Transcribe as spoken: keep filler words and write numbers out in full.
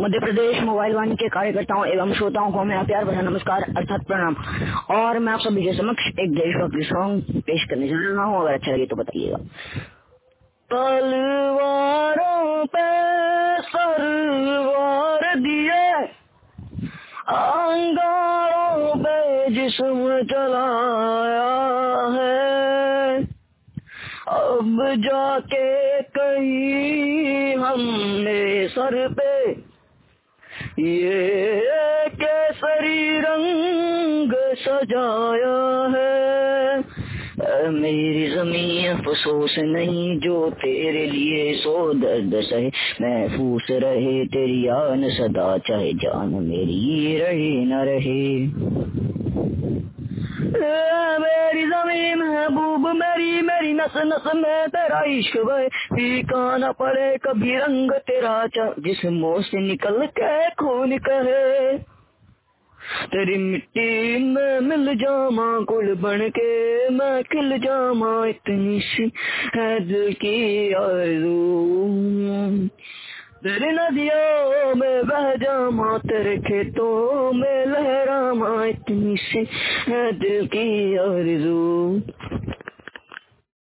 Madhya Pradesh mobile वाणी के कार्यकर्ताओं एवं श्रोताओं को मेरा प्यार भरा नमस्कार अर्थात प्रणाम। और मैं आप सभी के समक्ष एक देशभक्ति सॉन्ग पेश करने जा रहा हूँ, अगर अच्छा लगे तो बताइएगा। तलवारों पे सरवार दिए, अंगारों पे जिस्म चलाया है, अब जाके कहीं हमने सर पे ये केसरी रंग सजाया है। मेरी ज़मीं अफसोस नहीं जो तेरे लिए सो दर्द सहे, महफूस रहे तेरी आन सदा, चाहे जान मेरी रहे न रहे। मेरी ज़मीं महबूब मेरी, मेरी नस नस में तेरा इश्क बहे, फीका न पड़े कभी रंग तेरा, जिस्मों से निकल के खून कहे। तेरी मिट्टी में मिल जामा कुल बन के, मैं खिल जामा इतनी सी है दिल की आरज़ू। तेरी नदियों में बह जामा, तेरे खेतों में लहरामा, इतनी सी है दिल की आरज़ू।